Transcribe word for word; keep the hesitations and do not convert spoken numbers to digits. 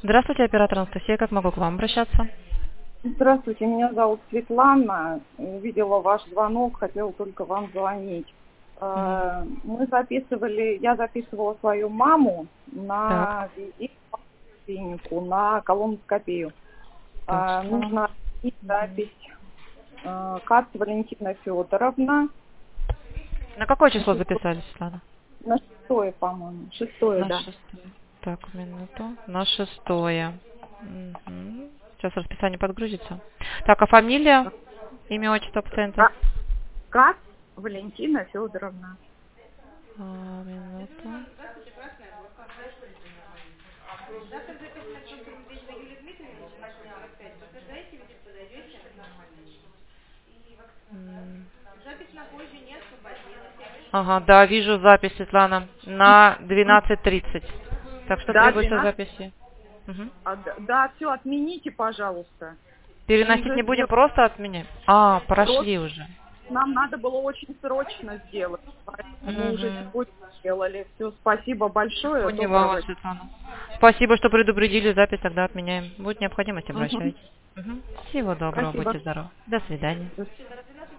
Здравствуйте, оператор Анастасия. Как могу к вам обращаться? Здравствуйте, меня зовут Светлана. Увидела ваш звонок, хотела только вам звонить. Мгм. Э, Мы записывали, я записывала свою маму Так, на визит в клинику, на колоноскопию. так, Э, Светлана. Нужна и Мгм. запись. Э, Кац Валентина Федоровна. На какое На число шестое, записали, Светлана? на шестое, по-моему. Шестое, На да. шестое. Так, минуту. На шестое. Мгм. Сейчас расписание подгрузится. Так, а фамилия, имя, отчество пациента? Ка- Кац Валентина Федоровна. А, минуту. М. Ага, да, вижу запись, Светлана, на двенадцать тридцать. Так что Да, требуется двенадцать. записи. Мгм. А, д- Да, все, отмените, пожалуйста. Мы Переносить уже не будем, сделали. просто отменим. А, Просто прошли уже. нам надо было очень срочно сделать, поэтому мы уже Мгм. сегодня сделали. Все, спасибо большое, Поняла вас, доброго дня. Светлана. Спасибо, что предупредили, запись тогда отменяем. Будет необходимость, Мгм. обращайтесь. Мгм. Всего доброго, Спасибо. будьте здоровы. До свидания. До свидания.